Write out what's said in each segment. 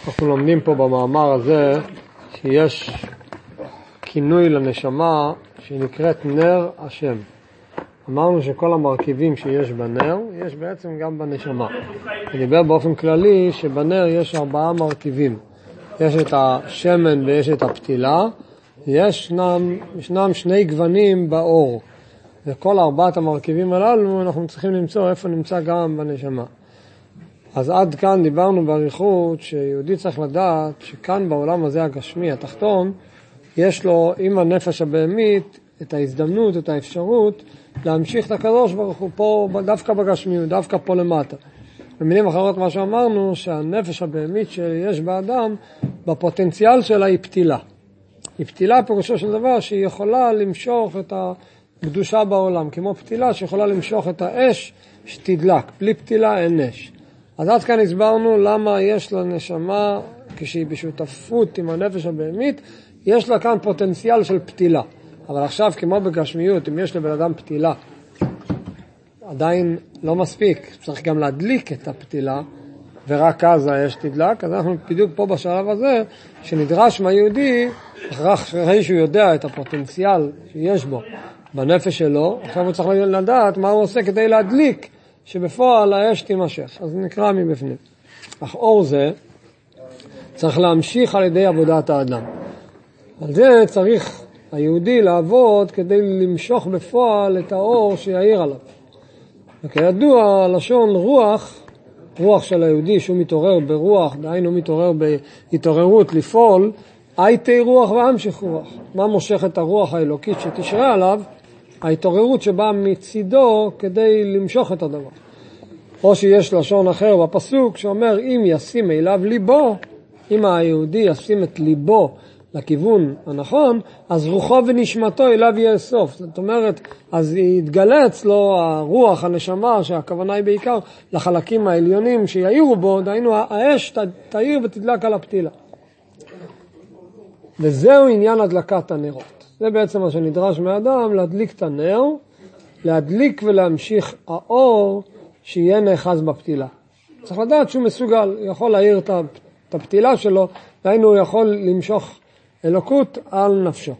אנחנו לומדים פה במאמר הזה שיש כינוי לנשמה שנקראת נר השם. אמרנו שכל המרכיבים שיש בנר יש בעצם גם בנשמה. נדבר באופן כללי שבנר יש 4 מרכיבים. יש את השמן ויש את הפתילה. ישנם 2 גוונים באור. וכל 4 המרכיבים הללו אנחנו צריכים למצוא איפה נמצא גם בנשמה. אז עד כאן דיברנו באריכות שיהודי צריך לדעת שכאן בעולם הזה הגשמי, התחתון, יש לו עם הנפש הבהמית את ההזדמנות, את האפשרות להמשיך את הקדוש ברוך הוא פה דווקא בגשמיות, דווקא פה למטה. במילים אחרות מה שאמרנו שהנפש הבהמית שיש באדם בפוטנציאל שלה היא פתילה. היא פתילה פירושו של דבר שהיא יכולה למשוך את הקדושה בעולם, כמו פתילה שיכולה למשוך את האש שתדלק. בלי פתילה אין אש. אז עד כאן הסברנו למה יש לנשמה, כשהיא בשותפות עם הנפש הבהמית, יש לה כאן פוטנציאל של פתילה. אבל עכשיו, כמו בגשמיות, אם יש לבן אדם פתילה, עדיין לא מספיק. צריך גם להדליק את הפתילה, ורק אז האש תדלק. אז אנחנו בדיוק פה בשלב הזה, שנדרש מהיהודי, אחרי שהוא יודע את הפוטנציאל שיש בו בנפש שלו, עכשיו הוא צריך לדעת מה הוא עושה כדי להדליק, שבפועל האש תימשך. אז נקרא מבפנים. אך אור זה צריך להמשיך על ידי עבודת האדם. על זה צריך היהודי לעבוד כדי למשוך בפועל את האור שיעיר עליו. וכידוע, לשון רוח של היהודי שהוא מתעורר ברוח, דהיינו מתעורר בהתעוררות לפעול, הייתי רוח והמשיך רוח. מה מושך את הרוח האלוקית שתשרה עליו? ההתעוררות שבאה מצידו כדי למשוך את הדבר. או שיש לשון אחר בפסוק שאומר אם ישים אליו ליבו, אם היהודי ישים את ליבו לכיוון הנכון, אז רוחו ונשמתו אליו יאסוף. זאת אומרת, אז יתגלה אצלו הרוח, הנשמה, שהכוונה היא בעיקר לחלקים העליונים שיעירו בו, דהיינו האש תאיר ותדלק על הפתילה. וזהו עניין הדלקת הנרות. זה בעצם מה שנדרש מאדם, להדליק את הנר, להדליק ולהמשיך האור שיהיה נאחז בפתילה. צריך לדעת שהוא מסוגל, יכול להאיר את הפתילה שלו, דהיינו הוא יכול למשוך אלוקות על נפשו.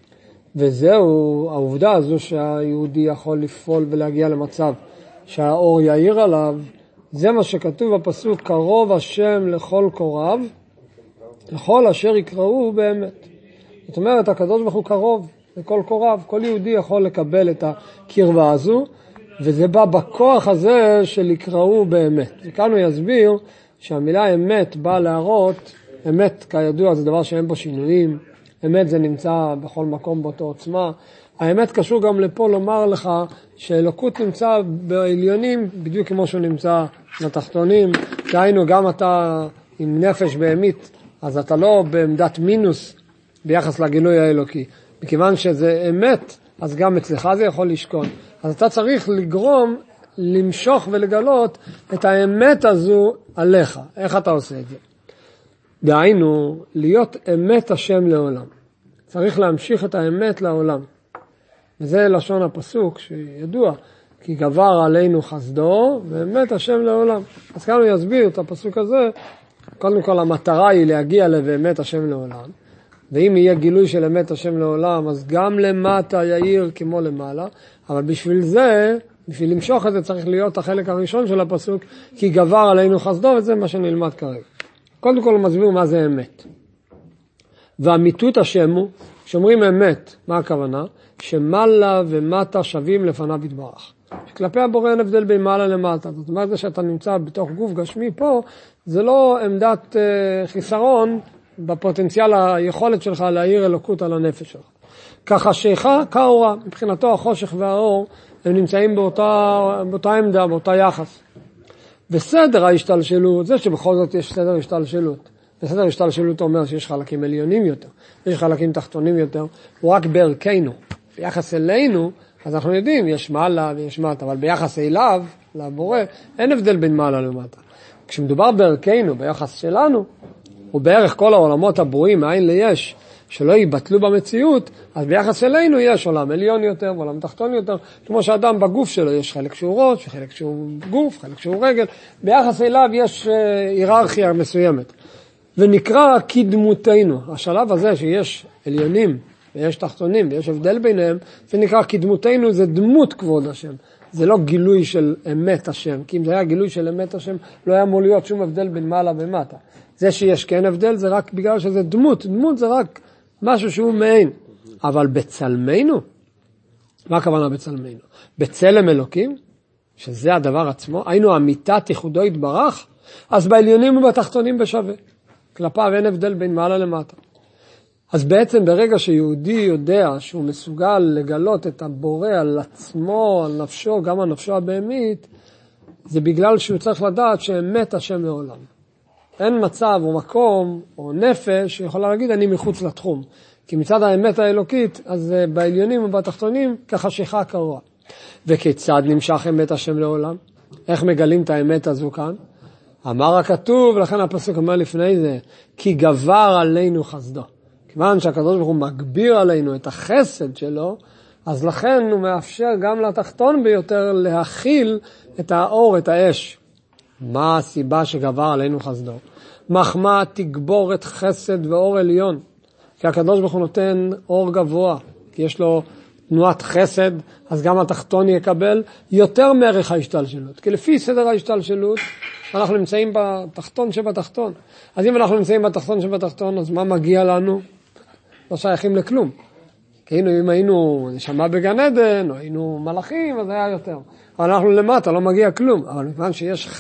וזהו העובדה הזו שהיהודי יכול לפעול ולהגיע למצב שהאור יאיר עליו, זה מה שכתוב בפסוק, קרוב השם לכל קוריו, לכל אשר יקראו באמת. זאת אומרת, הקדוש ברוך הוא קרוב לכל קוריו, כל יהודי יכול לקבל את הקרבה הזו, וזה בא בכוח הזה של יקראו באמת. וכאן הוא יסביר שהמילה אמת באה להראות, אמת כידוע זה דבר שאין בו שינויים, אמת זה נמצא בכל מקום באותו עוצמה. האמת קשור גם לפה לומר לך שאלוקות נמצא בעליונים בדיוק כמו שהוא נמצא לתחתונים, דהיינו גם אתה עם נפש בהמית, אז אתה לא בעמדת מינוס ביחס לגילוי האלוקי. מכיוון שזה אמת, אז גם אצלך זה יכול לשכון. אז אתה צריך לגרום, למשוך ולגלות את האמת הזו עליך. איך אתה עושה את זה? דהיינו, להיות אמת השם לעולם. צריך להמשיך את האמת לעולם. וזה לשון הפסוק שידוע, כי גבר עלינו חסדו, ואמת השם לעולם. אז כאן הוא יסביר את הפסוק הזה, קודם כל המטרה היא להגיע לבאמת השם לעולם, ואם יהיה גילוי של אמת השם לעולם, אז גם למטה יאיר כמו למעלה, אבל בשביל זה, בשביל למשוך את זה צריך להיות החלק הראשון של הפסוק, כי גבר עלינו חסדו, וזה מה שנלמד כרגע. קודם כל הוא מסביר מה זה אמת. והאמיתות השם הוא, שאומרים אמת, מה הכוונה? שמעלה ומטה שווים לפניו יתברך. שכלפי הבורא אין הבדל בין מעלה למטה. זאת אומרת, זה שאתה נמצא בתוך גוף גשמי פה, זה לא עמדת חיסרון בפוטנציאל היכולת שלך להאיר אלוקות על הנפש שלך. כחשיך כאורה, מבחינתו החושך והאור, הם נמצאים באותה עמדה, באותה יחס. וסדר ההשתלשלות, זה שבכל זאת יש סדר השתלשלות. וסדר השתלשלות אומר שיש חלקים עליונים יותר, יש חלקים תחתונים יותר, הוא רק בערכנו. ביחס אלינו, אז אנחנו יודעים, יש מעלה ויש מטה, אבל ביחס אליו, לבורא, אין הבדל בין מעלה למטה. כשמדובר בערכנו, ביחס שלנו, ובערך כל העולמות הברואים, מאין ליש, שלא ייבטלו במציאות, אז ביחס אלינו יש עולם עליון יותר ועולם תחתון יותר, כמו שאדם בגוף שלו יש חלק שהוא ראש, וחלק שהוא גוף, חלק שהוא רגל, ביחס אליו יש היררכיה מסוימת. ונקרא כדמותנו. השלב הזה שיש עליונים ויש תחתונים ויש הבדל ביניהם, זה נקרא כדמותנו, זה דמות כבוד השם. זה לא גילוי של אמת השם, כי אם זה היה גילוי של אמת השם, לא היה אמור להיות שום הבדל בין מעלה ומטה. זה שיש כן הבדל, זה רק בגלל שזה דמות. דמות זה רק משהו שהוא מעין. אבל בצלמנו, מה הכוונה בצלמנו? בצלם אלוקים, שזה הדבר עצמו, היינו אמיתת ייחודו יתברך, אז בעליונים ובתחתונים בשווה. כלפיו אין הבדל בין מעלה למטה. אז בעצם ברגע שיהודי יודע שהוא מסוגל לגלות את הבורא על עצמו, על נפשו, גם על נפשו הבהמית, זה בגלל שהוא צריך לדעת שאמת השם מעולם. אין מצב או מקום או נפש שיכולה להגיד אני מחוץ לתחום. כי מצד האמת האלוקית, אז בעליונים ובתחתונים כחשיכה קרוע. וכיצד נמשך אמת השם לעולם? איך מגלים את האמת הזו כאן? אמר הכתוב, ולכן הפסוק אומר לפני זה, כי גבר עלינו חסדו. כיוון שהקדוש ברוך הוא מגביר עלינו את החסד שלו, אז לכן הוא מאפשר גם לתחתון ביותר להכיל את האור, את האש. מה הסיבה שגבר עלינו חסדו? מחמא תגבורת חסד ואור עליון. כי הקדוש ברוך הוא נותן אור גבוה, כי יש לו תנועת חסד, אז גם התחתון יקבל יותר מערך ההשתלשלות. כי לפי סדר ההשתלשלות, אנחנו נמצאים בתחתון שבתחתון. אז אם אנחנו נמצאים בתחתון שבתחתון, אז מה מגיע לנו? לא שייכים לכלום. כי אם היינו נשמה בגן עדן, או היינו מלאכים, אז היה יותר. אבל אנחנו למטה, לא מגיע כלום. אבל מכיוון שיש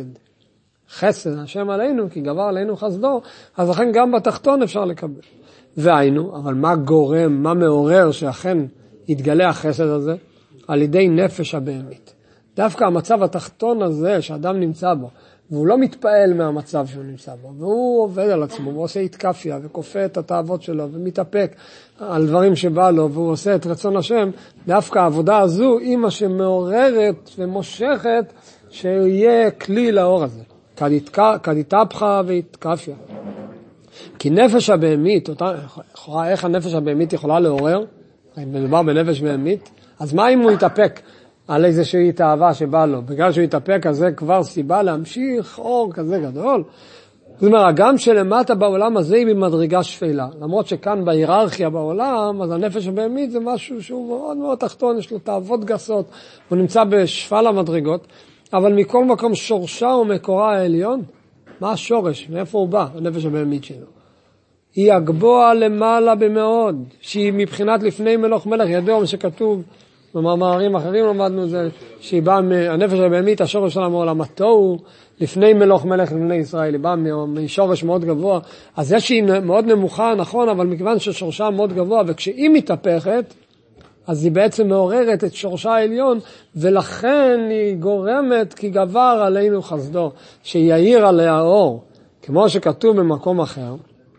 חסד השם עלינו, כי גבר עלינו חסדו, אז לכן גם בתחתון אפשר לקבל. והיינו, אבל מה גורם, מה מעורר שאכן יתגלה החסד הזה? על ידי נפש הבהמית. דווקא המצב התחתון הזה שאדם נמצא בו, והוא לא מתפעל מהמצב שהוא נמצא בו, והוא עובד על עצמו, והוא עושה התקפיה, וכופה את התאוות שלו, ומתאפק על דברים שבא לו, והוא עושה את רצון השם, דווקא העבודה הזו היא מה שמעוררת ומושכת שיהיה כלי לאור הזה. כדיתפחה והתקפיה. כי נפש הבהמית, איך הנפש הבהמית יכולה לעורר? אם מדובר בנפש בהמית, אז מה אם הוא יתאפק על איזושהי תאווה שבא לו? בגלל שהוא יתאפק, אז זה כבר סיבה להמשיך אור כזה גדול. זאת אומרת, הגם שלמטה בעולם הזה היא במדרגה שפלה. למרות שכאן בהיררכיה בעולם, אז הנפש הבהמית זה משהו שהוא מאוד מאוד תחתון, יש לו תאוות גסות, הוא נמצא בשפל המדרגות, אבל מכל מקום שורשה ומקורה העליון. מה השורש? מאיפה הוא בא, הנפש הבהמית שלו? היא הגבוה למעלה במאוד, שהיא מבחינת לפני מלוך מלך, ידוע מה שכתוב במאמרים אחרים למדנו זה, שהיא באה מהנפש הבהמית, השורש שלה מעולמתו הוא לפני מלוך מלך לבני ישראל, היא באה משורש מאוד גבוה, אז זה שהיא מאוד נמוכה, נכון, אבל מכיוון ששורשה מאוד גבוה, וכשהיא מתהפכת, אז היא בעצם מעוררת את שורשה העליון, ולכן היא גורמת כי גבר עלינו חסדו, שיעיר עליה אור, כמו שכתוב במקום אחר,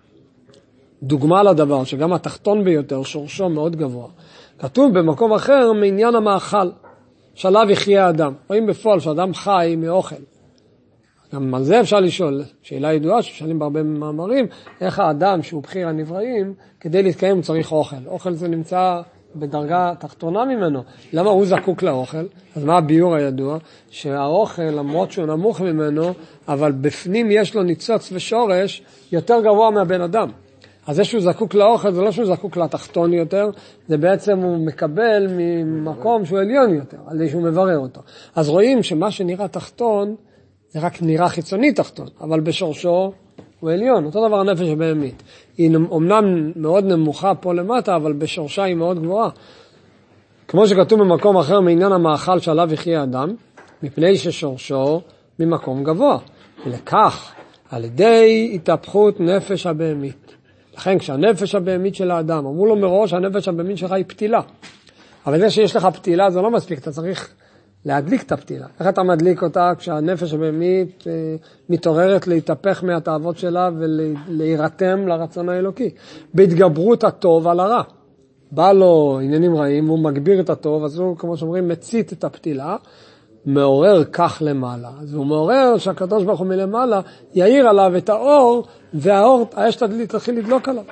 דוגמה לדבר, שגם התחתון ביותר, שורשו מאוד גבוה. כתוב במקום אחר, מעניין המאכל, שעליו יחיה האדם. רואים בפועל שאדם חי מאוכל. גם על זה אפשר לשאול, שאלה ידועה, ששאלים בהרבה מאמרים, איך האדם שהוא בחיר הנבראים, כדי להתקיים צריך אוכל. אוכל זה נמצא בדרגה תחתונה ממנו. למה הוא זקוק לאוכל? אז מה הביור הידוע? שהאוכל, למרות שהוא נמוך ממנו, אבל בפנים יש לו ניצוץ ושורש יותר גבוה מהבן אדם. אז זה שהוא זקוק לאוכל, זה לא שהוא זקוק לתחתון יותר, זה בעצם הוא מקבל ממקום שהוא עליון יותר, על זה שהוא מברר אותו. אז רואים שמה שנראה תחתון, זה רק נראה חיצוני תחתון, אבל בשורשו הוא עליון. אותו דבר הנפש הבהמית. היא אומנם מאוד נמוכה פה למטה, אבל בשורשה היא מאוד גבוהה. כמו שכתוב במקום אחר מעניין המאכל שעליו יחיה אדם, מפני ששורשו ממקום גבוה. ולכך, על ידי התהפכות נפש הבהמית. לכן כשהנפש הבהמית של האדם, אמרו לו מראש, הנפש הבהמית שלך היא פתילה. אבל זה שיש לך פתילה זה לא מספיק, אתה צריך להדליק את הפתילה. איך אתה מדליק אותה כשהנפש הבהמית מתעוררת להתהפך מהתאוות שלה ולהירתם לרצון האלוקי? בהתגברות הטוב על הרע. בא לו עניינים רעים, הוא מגביר את הטוב, אז הוא, כמו שאומרים, מצית את הפתילה, מעורר כך למעלה. אז הוא מעורר שהקדוש ברוך הוא מלמעלה יאיר עליו את האור, והאור, האש תתחיל לדלוק עליו.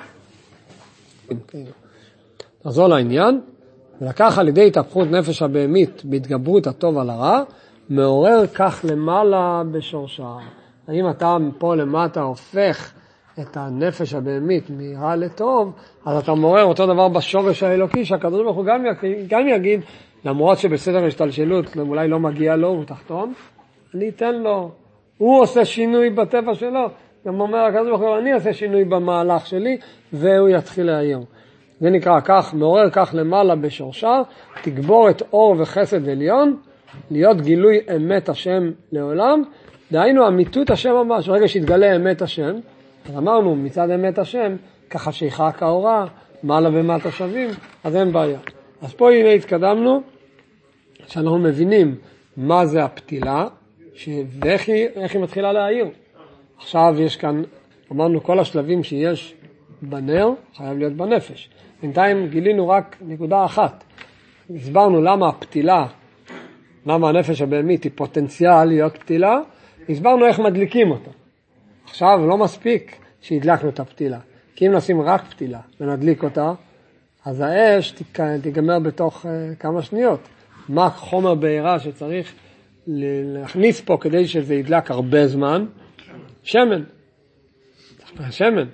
נחזור לעניין, ולקח על ידי התהפכות נפש הבהמית בהתגברות הטוב על הרע, מעורר כך למעלה בשורשה. האם אתה פה למטה הופך את הנפש הבהמית מרע לטוב, אז אתה מעורר אותו דבר בשורש האלוקי, שהקדוש ברוך הוא גם יגיד, למרות שבסדר השתלשלות, אולי לא מגיע לו, הוא תחתון, אני אתן לו, הוא עושה שינוי בטבע שלו, גם אומר הקדוש ברוך הוא, אני אעשה שינוי במהלך שלי, והוא יתחיל להעיר. זה נקרא כך, מעורר כך למעלה בשורשה, תגבור את אור וחסד עליון, להיות גילוי אמת השם לעולם, דהיינו אמיתות השם ממש, ברגע שהתגלה אמת השם, אז אמרנו מצד אמת השם, ככה שיחק האורה, מעלה ומטה שווים, אז אין בעיה. אז פה הנה התקדמנו, שאנחנו מבינים מה זה הפתילה, ואיך היא מתחילה להעיר. עכשיו יש כאן, אמרנו כל השלבים שיש בנר, חייב להיות בנפש. בינתיים גילינו רק נקודה אחת. הסברנו למה הפתילה, למה הנפש הבהמית היא פוטנציאל להיות פתילה, הסברנו איך מדליקים אותה. עכשיו לא מספיק שהדלקנו את הפתילה, כי אם נשים רק פתילה ונדליק אותה, אז האש תיגמר בתוך כמה שניות. מה חומר בעירה שצריך להכניס פה כדי שזה ידלק הרבה זמן? שמן. שמן.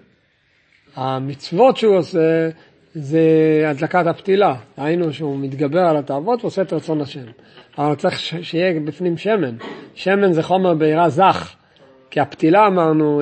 המצוות שהוא עושה זה הדלקת הפתילה. היינו שהוא מתגבר על התאוות ועושה את רצון השם. אבל צריך שיהיה בפנים שמן. שמן זה חומר בעירה זך. כי הפתילה אמרנו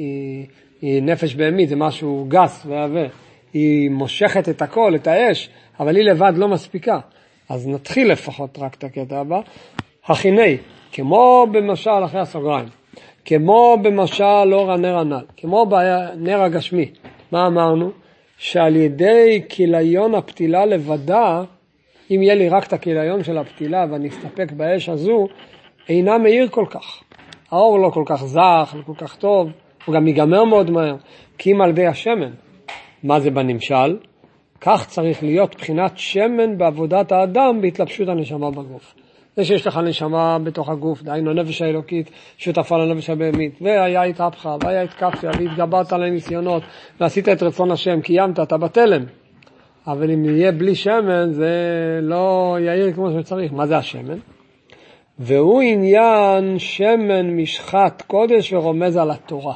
היא נפש בהמית, זה משהו גס ועבה. היא מושכת את הכל, את האש, אבל היא לבד לא מספיקה. אז נתחיל לפחות רק את הקטע הבא. החיני, כמו במשל אחרי הסוגריים, כמו במשל אור הנר הנ"ל, כמו בנר הגשמי. מה אמרנו? שעל ידי כיליון הפתילה לבדה, אם יהיה לי רק את הכיליון של הפתילה ואני אסתפק באש הזו, אינה מאיר כל כך. האור לא כל כך זך, לא כל כך טוב, הוא גם ייגמר מאוד מהר, כי אם על ידי השמן. מה זה בנמשל? כך צריך להיות בחינת שמן בעבודת האדם בהתלבשות הנשמה בגוף. זה שיש לך נשמה בתוך הגוף, דהיינו הנפש האלוקית שותפה לנפש הבהמית, והיה התהפך, והיה התקפת, והתגברת על הניסיונות, ועשית את רצון השם, קיימת, אתה בתלם. אבל אם יהיה בלי שמן, זה לא יאיר כמו שצריך. מה זה השמן? והוא עניין שמן משחת קודש ורומז על התורה.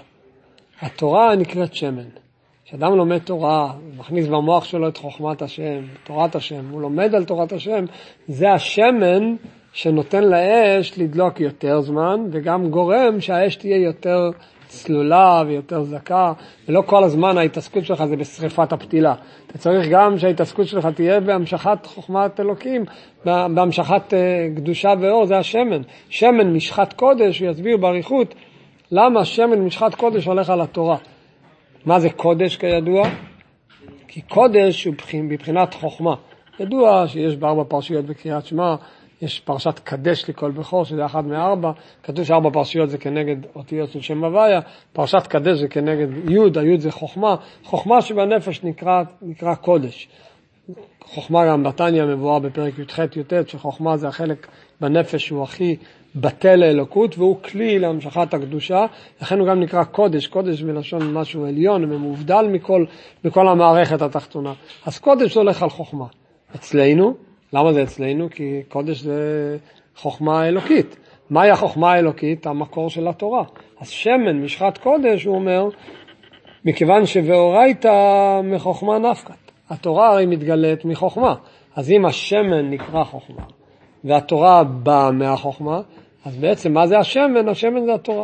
התורה נקראת שמן. כשאדם לומד תורה, מכניס במוח שלו את חוכמת השם, תורת השם, הוא לומד על תורת השם, זה השמן שנותן לאש לדלוק יותר זמן, וגם גורם שהאש תהיה יותר צלולה ויותר זקה, ולא כל הזמן ההתעסקות שלך זה בשריפת הפתילה. אתה צריך גם שההתעסקות שלך תהיה בהמשכת חוכמת אלוקים, בהמשכת קדושה ואור, זה השמן. שמן משחת קודש, הוא יסביר באריכות, למה שמן משחת קודש הולך על התורה. מה זה קודש כידוע? כי קודש הוא בבחינת חוכמה. ידוע שיש בארבע פרשיות בקריאת שמע, יש פרשת קדש לכל בכור, שזה אחד מארבע, כתוב שארבע פרשיות זה כנגד אותיות של שם הוויה, פרשת קדש זה כנגד יוד, היוד זה חוכמה, חוכמה שבנפש נקרא קודש. חוכמה גם בתניא מבואר בפרק י"ח י"ט, שחוכמה זה החלק בנפש שהוא הכי בטל לאלוקות, והוא כלי להמשכת הקדושה, לכן הוא גם נקרא קודש, קודש מלשון משהו עליון, ומובדל מכל המערכת התחתונה. אז קודש זה הולך על חוכמה. אצלנו, למה זה אצלנו? כי קודש זה חוכמה אלוקית. מהי החוכמה האלוקית? המקור של התורה. אז שמן, משחת קודש, הוא אומר, מכיוון שבאורייתא מחוכמה נפקת. התורה הרי מתגלית מחוכמה. אז אם השמן נקרא חוכמה, והתורה באה מהחוכמה, אז בעצם מה זה השמן? השמן זה התורה.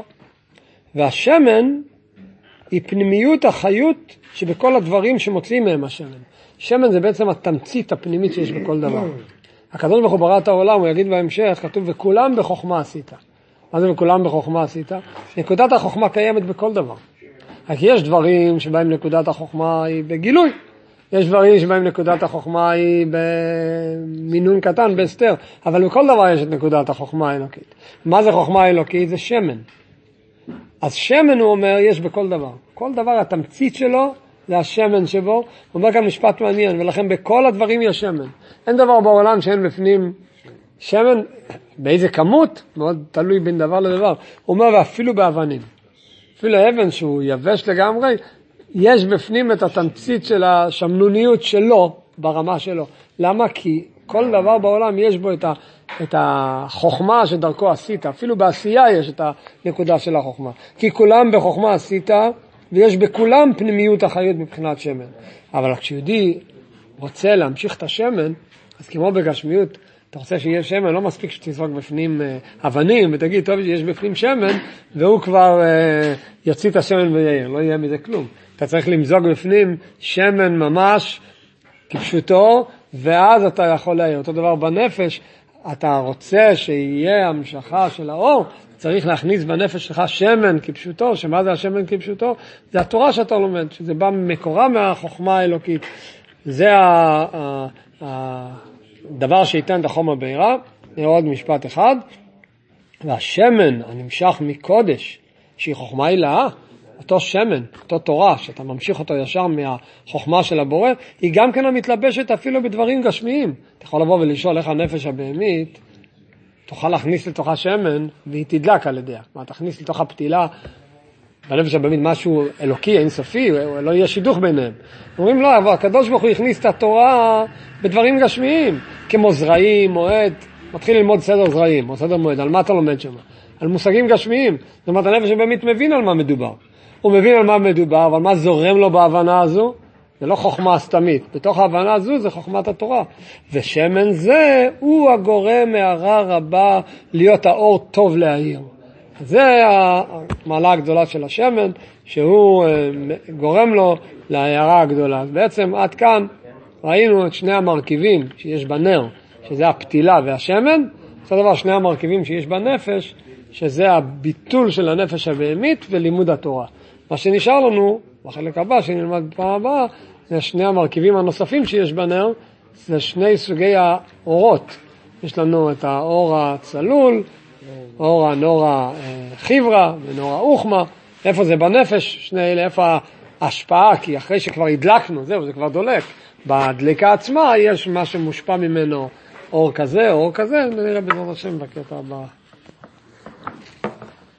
והשמן היא פנימיות החיות שבכל הדברים שמוצאים מהם השמן. שמן זה בעצם התמצית הפנימית שיש בכל דבר. הקדוש ברוך הוא ברא את העולם, הוא יגיד בהמשך, כתוב, וכולם בחוכמה עשית. מה זה וכולם בחוכמה עשית? נקודת החוכמה קיימת בכל דבר. כי יש דברים שבהם נקודת החוכמה היא בגילוי. יש דברים שבהם נקודת החוכמה היא במינון קטן, בהסתר. אבל בכל דבר יש את נקודת החוכמה האלוקית. מה זה חוכמה האלוקית? זה שמן. אז שמן, הוא אומר, יש בכל דבר. כל דבר, התמצית שלו, זה השמן שבו. הוא אומר כאן משפט מעניין, ולכן בכל הדברים יש שמן. אין דבר בעולם שאין בפנים שמן, באיזה כמות, מאוד תלוי בין דבר לדבר. הוא אומר, ואפילו באבנים. אפילו אבן שהוא יבש לגמרי, יש בפנים את התמצית של השמנוניות שלו, ברמה שלו. למה? כי כל דבר בעולם יש בו את החוכמה שדרכו עשית. אפילו בעשייה יש את הנקודה של החוכמה. כי כולם בחוכמה עשית, ויש בכולם פנימיות החיות מבחינת שמן. אבל כשיהודי רוצה להמשיך את השמן, אז כמו בגשמיות, אתה רוצה שיהיה שמן, לא מספיק שתזרוק בפנים אבנים, ותגיד, טוב, יש בפנים שמן, והוא כבר יוציא את השמן ויעיר, לא יהיה מזה כלום. אתה צריך למזוג בפנים שמן ממש כפשוטו, ואז אתה יכול להעיר. אותו דבר בנפש, אתה רוצה שיהיה המשכה של האור, צריך להכניס בנפש שלך שמן כפשוטו. שמה זה השמן כפשוטו? זה התורה שאתה לומד, שזה בא מקורה מהחוכמה האלוקית. זה הדבר שייתן את החום הבעירה. עוד משפט אחד. והשמן הנמשך מקודש, שהיא חוכמה הילאה, אותו שמן, אותו תורה, שאתה ממשיך אותו ישר מהחוכמה של הבורא, היא גם כן המתלבשת אפילו בדברים גשמיים. אתה יכול לבוא ולשאול איך הנפש הבהמית תוכל להכניס לתוכה שמן, והיא תדלק על ידיה. מה, תכניס לתוך הפתילה, בנפש הבהמית משהו אלוקי, אינסופי, לא יהיה שידוך ביניהם. אומרים לא, אבל הקדוש ברוך הוא הכניס את התורה בדברים גשמיים, כמו זרעים, מועד, מתחיל ללמוד סדר זרעים, או סדר מועד, על מה אתה לומד שם? על מושגים גשמיים. זאת אומרת, הנפש הבהמית מבין על מה מדובר. הוא מבין על מה מדובר, אבל מה זורם לו בהבנה הזו? זה לא חוכמה סתמית. בתוך ההבנה הזו זה חוכמת התורה. ושמן זה הוא הגורם מהרה רבה להיות האור טוב להעיר. זה המעלה הגדולה של השמן, שהוא גורם לו להערה הגדולה. אז בעצם עד כאן ראינו את שני המרכיבים שיש בנר, שזה הפתילה והשמן. זה דבר שני המרכיבים שיש בנפש, שזה הביטול של הנפש הבהמית ולימוד התורה. מה שנשאר לנו, בחלק הבא שנלמד בפעם הבאה, זה שני המרכיבים הנוספים שיש בנר, זה שני סוגי האורות. יש לנו את האור הצלול, אור הנור החיברה ונור האוחמה. איפה זה בנפש? שני אלה, איפה ההשפעה? כי אחרי שכבר הדלקנו, זהו, זה כבר דולק. בדליקה עצמה יש מה שמושפע ממנו, אור כזה, נראה בעזרת השם בקטע הבא.